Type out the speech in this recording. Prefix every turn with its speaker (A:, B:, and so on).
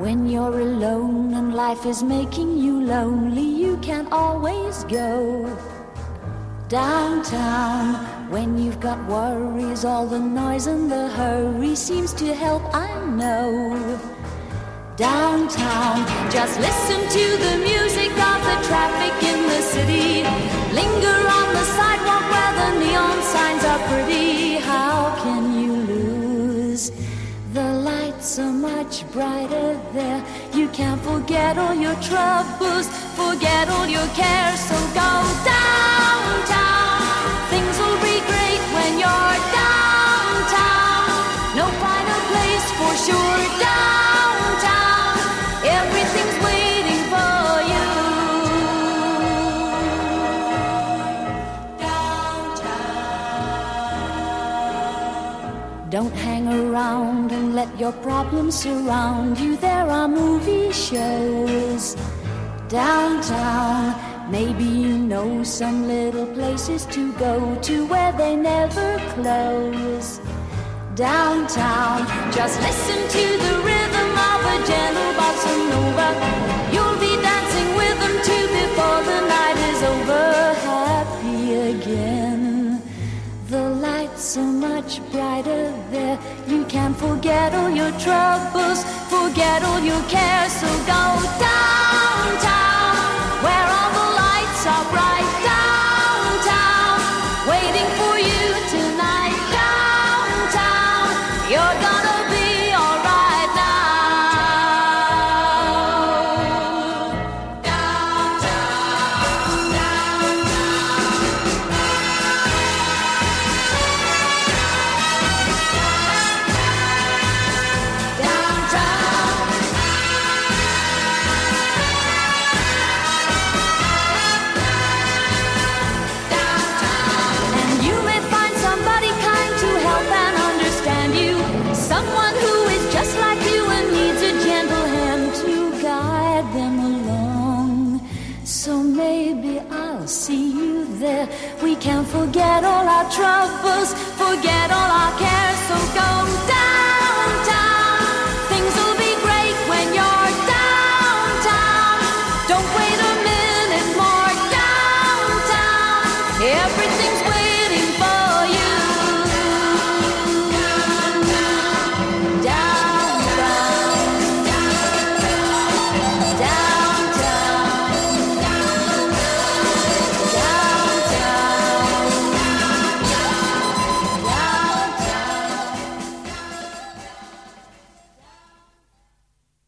A: When you're alone and life is making you lonely, you can always go downtown. When you've got worries, all the noise and the hurry seems to help, I know. Downtown, just listen to the music of the traffic in the city. Linger on the sidewalk where the neon signs are pretty. How can you lose? The lights are much brighter there. You can't forget all your troubles, forget all your cares. So go downtown. Things will be great when you're downtown. No finer place for sure. Downtown, everything's waiting for you. Downtown. Don't hang around and let your problems surround you. There are movie shows downtown. Maybe you know some little places to go to where they never close. Downtown, just listen to the rhythm of a gentle bossa nova. You'll be dancing with them too before the night is over. Happy again. The lights are much brighter there. You can forget all your troubles, forget all your cares. So go downtown, where all the lights are bright. Downtown, waiting for you tonight. Downtown, you're gonna be alright now. Downtown, and you may find somebody kind to help and understand you. Someone who is just like you and needs a gentle hand to guide them along. So maybe I'll see you there. We can forget all our troubles, forget all our cares. So go downtown. Things will be great when you're downtown. Don't wait a minute more. Downtown, everything